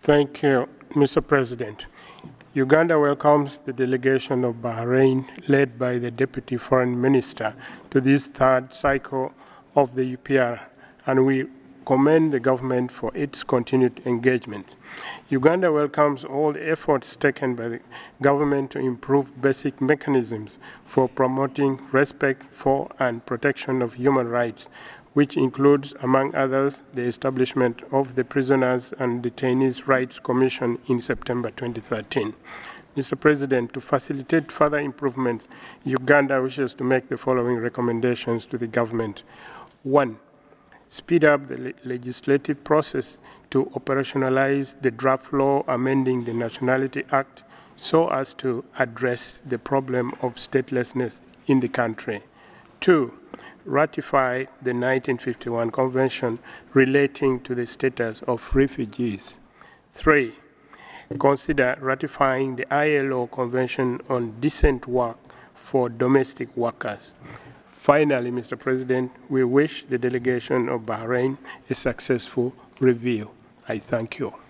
Thank you, Mr. President. Uganda welcomes the delegation of Bahrain, led by the Deputy Foreign Minister, to this third cycle of the UPR, and we commend the government for its continued engagement. Uganda welcomes all the efforts taken by the government to improve basic mechanisms for promoting respect for and protection of human rights, which includes, among others, the establishment of the Prisoners and Detainees Rights Commission in September 2013. Mr. President, to facilitate further improvements, Uganda wishes to make the following recommendations to the government. 1. Speed up the legislative process to operationalize the draft law amending the Nationality Act so as to address the problem of statelessness in the country. 2. Ratify the 1951 Convention relating to the status of refugees. 3. Consider ratifying the ILO Convention on Decent Work for domestic workers. Finally, Mr. President, we wish the delegation of Bahrain a successful review. I thank you.